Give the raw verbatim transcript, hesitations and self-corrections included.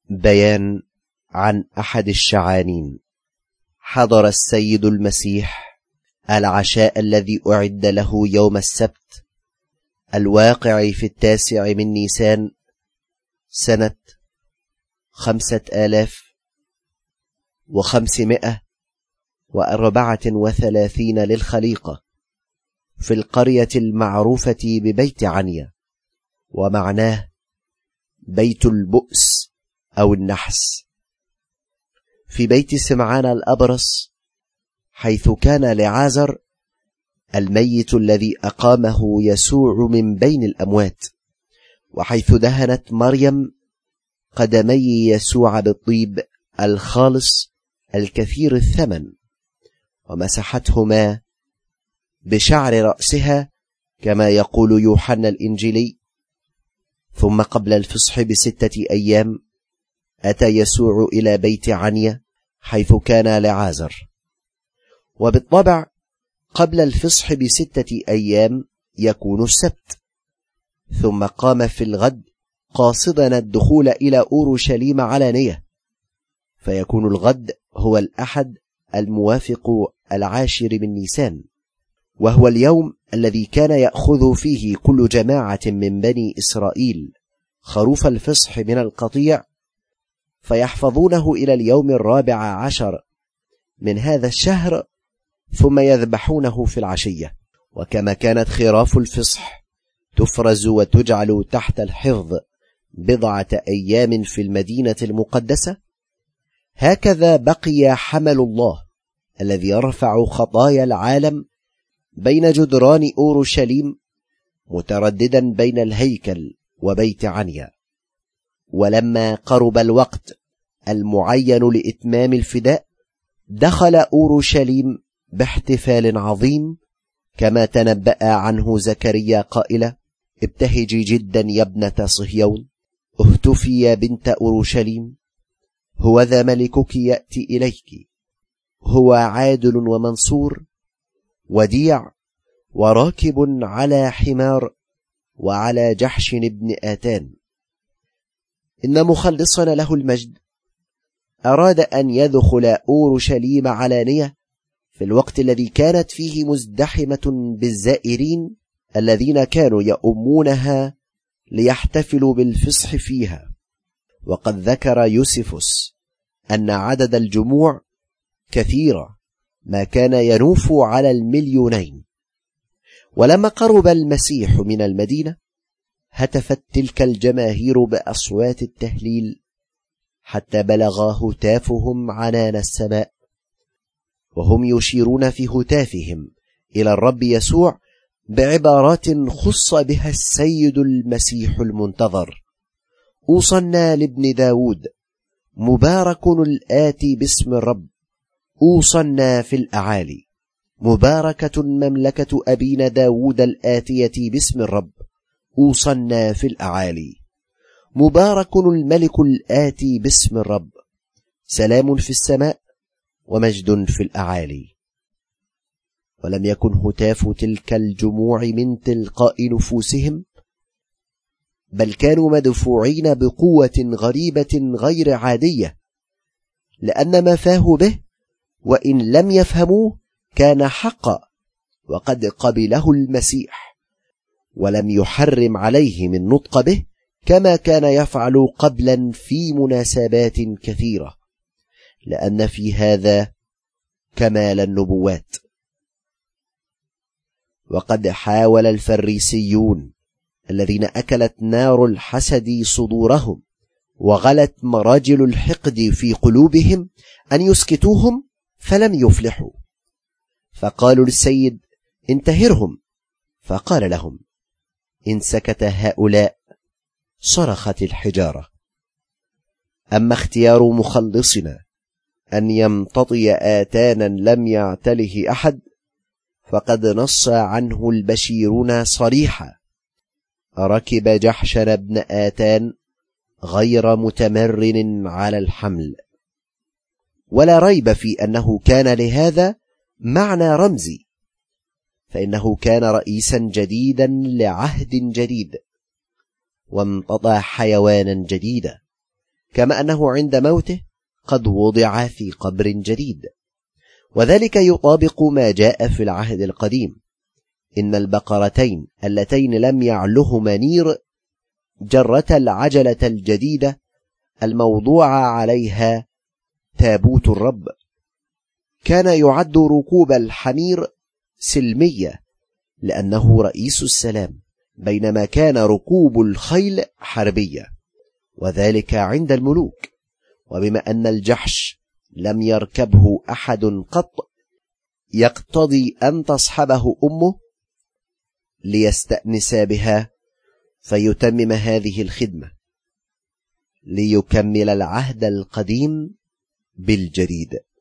بيان عن أحد الشعانين. حضر السيد المسيح العشاء الذي أعد له يوم السبت الواقع في التاسع من نيسان سنة خمسة آلاف وخمسمائة وأربعة وثلاثين للخليقة في القرية المعروفة ببيت عنيا، ومعناه بيت البؤس أو النحس، في بيت سمعان الأبرص، حيث كان لعازر الميت الذي أقامه يسوع من بين الأموات، وحيث دهنت مريم قدمي يسوع بالطيب الخالص الكثير الثمن، ومسحتهما بشعر رأسها كما يقول يوحنا الإنجيلي. ثم قبل الفصح بستة أيام أتى يسوع إلى بيت عنيا حيث كان لعازر، وبالطبع قبل الفصح بستة أيام يكون السبت. ثم قام في الغد قاصدا الدخول إلى أورشليم علانية، فيكون الغد هو الأحد الموافق العاشر من نيسان، وهو اليوم الذي كان يأخذ فيه كل جماعة من بني إسرائيل خروف الفصح من القطيع، فيحفظونه إلى اليوم الرابع عشر من هذا الشهر، ثم يذبحونه في العشية. وكما كانت خراف الفصح تفرز وتجعل تحت الحفظ بضعة أيام في المدينة المقدسة، هكذا بقي حمل الله الذي يرفع خطايا العالم بين جدران أورشليم مترددا بين الهيكل وبيت عنيا. ولما قرب الوقت المعين لإتمام الفداء دخل أورشليم باحتفال عظيم، كما تنبأ عنه زكريا قائلا: ابتهجي جدا يا ابنة صهيون، اهتفي يا بنت أورشليم، هوذا ملكك يأتي إليك، هو عادل ومنصور وديع وراكب على حمار وعلى جحش ابن آتان. إن مخلصنا له المجد أراد أن يدخل أورشليم علانية في الوقت الذي كانت فيه مزدحمة بالزائرين الذين كانوا يؤمونها ليحتفلوا بالفصح فيها. وقد ذكر يوسفوس أن عدد الجموع كثيرة، ما كان ينوف على المليونين. ولما قرب المسيح من المدينة هتفت تلك الجماهير بأصوات التهليل حتى بلغ هتافهم عنان السماء، وهم يشيرون في هتافهم إلى الرب يسوع بعبارات خص بها السيد المسيح المنتظر: أوصنا لابن داود، مبارك الآتي باسم الرب، أوصنا في الأعالي، مباركة مملكة أبينا داود الآتية باسم الرب، أوصنا في الأعالي، مبارك الملك الآتي باسم الرب، سلام في السماء ومجد في الأعالي. ولم يكن هتاف تلك الجموع من تلقاء نفوسهم، بل كانوا مدفوعين بقوة غريبة غير عادية، لأن ما فاه به وإن لم يفهموه كان حقا، وقد قبله المسيح ولم يحرم عليهم النطق به كما كان يفعل قبلا في مناسبات كثيرة، لأن في هذا كمال النبوات. وقد حاول الفريسيون الذين أكلت نار الحسد صدورهم وغلت مراجل الحقد في قلوبهم أن يسكتوهم، فلم يفلحوا، فقالوا للسيد: انتهرهم. فقال لهم: إن سكت هؤلاء صرخت الحجارة. أما اختيار مخلصنا أن يمتطي آتانا لم يعتله أحد، فقد نص عنه البشيرون صريحا: ركب جحشن ابن آتان غير متمرن على الحمل. ولا ريب في أنه كان لهذا معنى رمزي، فإنه كان رئيسا جديدا لعهد جديد، وامتطى حيوانا جديدا، كما أنه عند موته قد وضع في قبر جديد. وذلك يطابق ما جاء في العهد القديم: إن البقرتين اللتين لم يعلهما نير جرة العجلة الجديدة الموضوع عليها تابوت الرب. كان يعد ركوب الحمير سلمية لأنه رئيس السلام، بينما كان ركوب الخيل حربية، وذلك عند الملوك. وبما أن الجحش لم يركبه أحد قط، يقتضي أن تصحبه أمه ليستأنس بها فيتمم هذه الخدمة، ليكمل العهد القديم بالجديد.